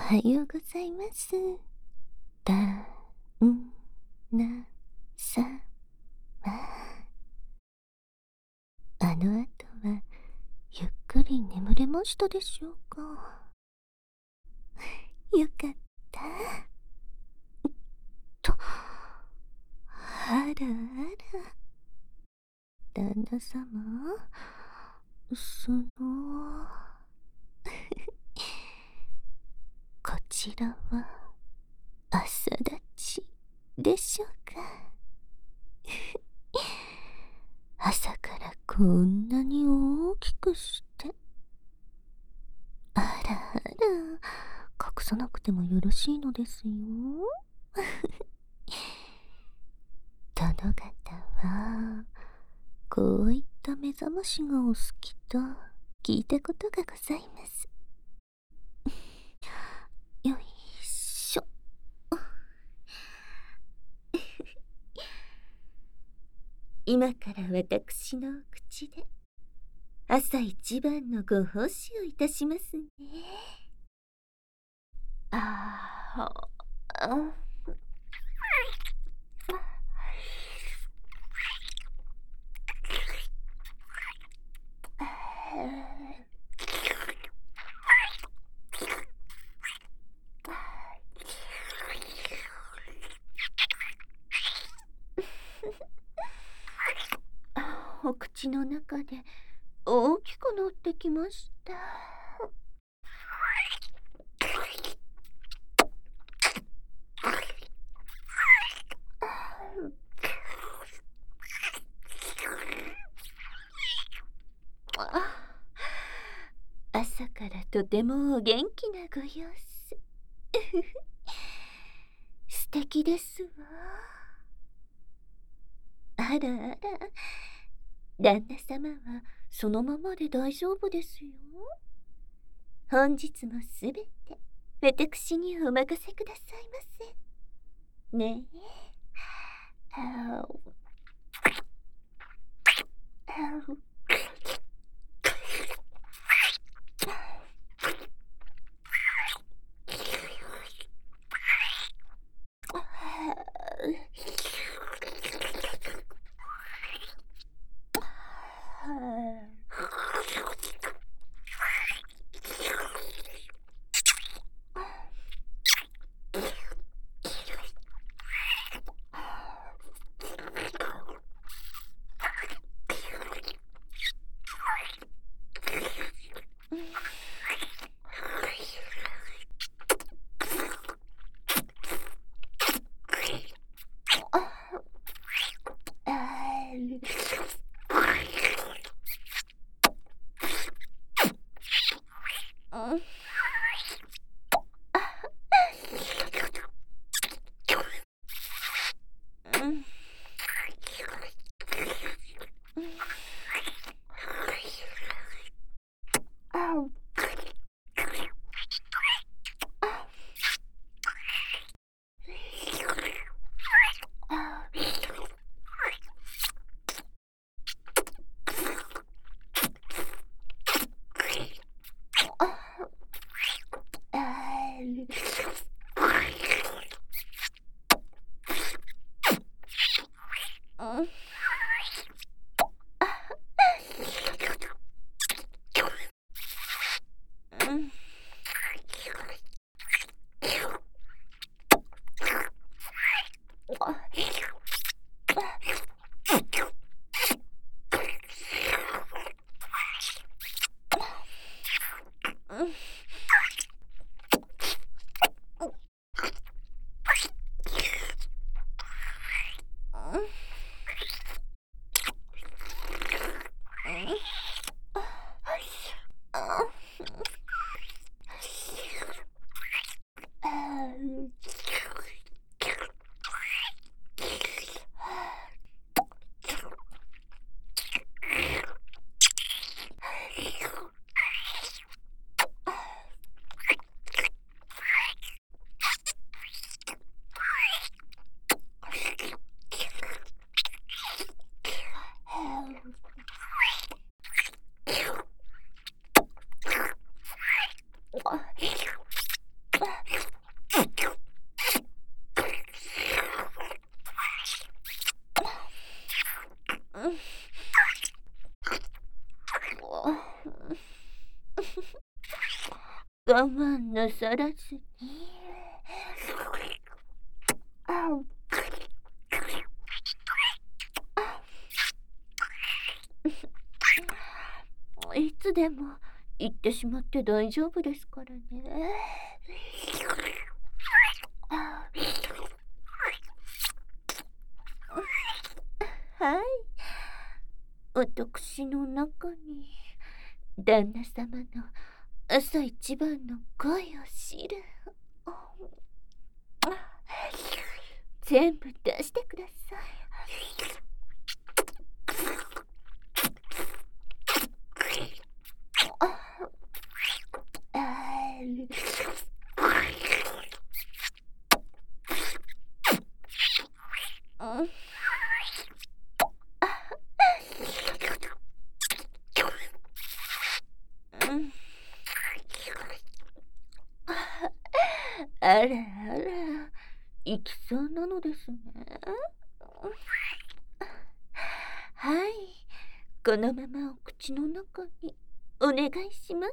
はようございます。旦那さま。あの後はゆっくり眠れましたでしょうか。よかった。と、あらあら。旦那様、こちらは朝立ちでしょうか。朝からこんなに大きくして。あらあら、隠さなくてもよろしいのですよ。殿方はこういった目覚ましがお好きと聞いたことがございます。よいしょ。今から私の口で朝一番のご奉仕をいたしますね。ああ、お口の中で大きくなってきました。朝からとてもお元気なご様子。素敵ですわ。あらあら、旦那様はそのままで大丈夫ですよ。本日もすべて私にお任せくださいませ。ねえ。あおあお我慢なさらずに。いつでも言ってしまって大丈夫ですからね。はい。私の中に旦那様の朝一番の声を知る。全部出してください。あらあら、行きそうなのですね。はい、このままお口の中にお願いします。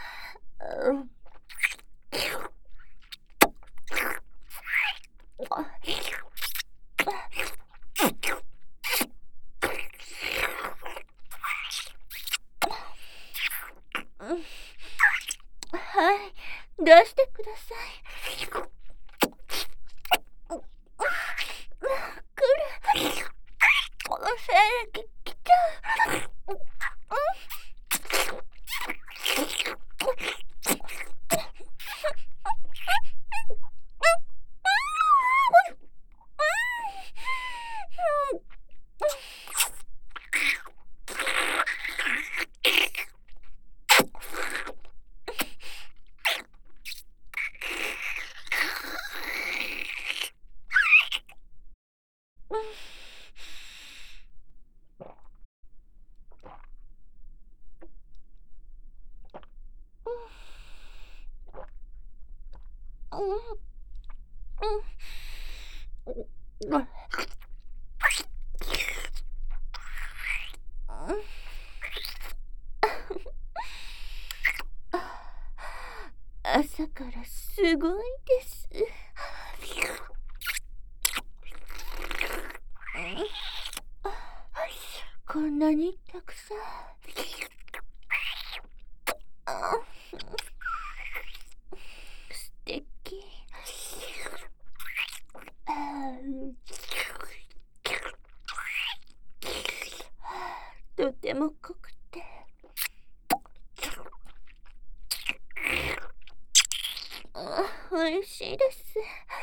はい、出してください。来た。朝からすごいです。こんなにたくさん。素敵。とても濃くて美味しいです。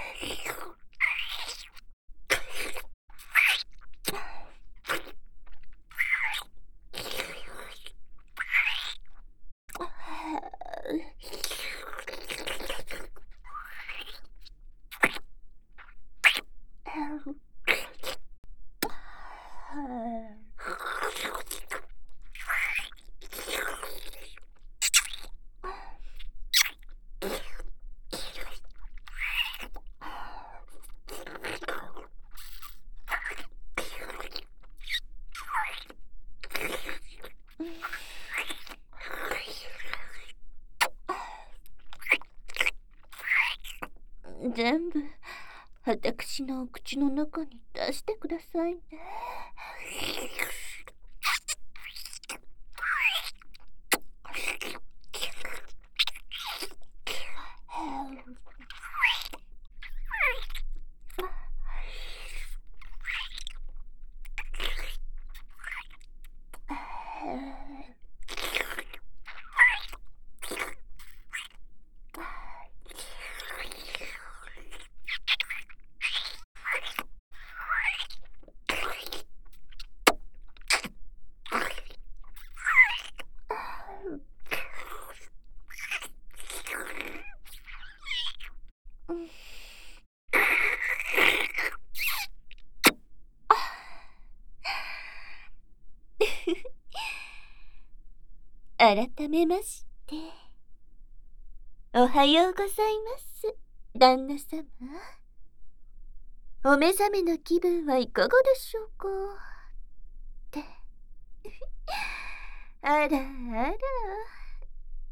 全部私のお口の中に出してくださいね。改めまして、おはようございます、旦那様。お目覚めの気分はいかがでしょうかって。あらあら、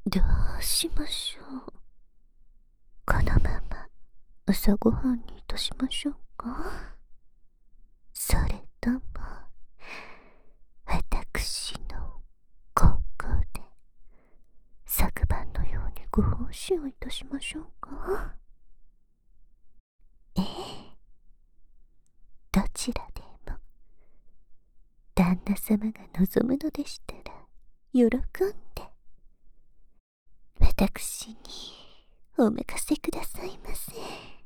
どうしましょう。このまま朝ごはんにいたしましょうか。それとも私のここで昨晩のようにご奉仕をいたしましょうか。ええ、どちらでも旦那様が望むのでしたら喜んで私にお任せくださいませ。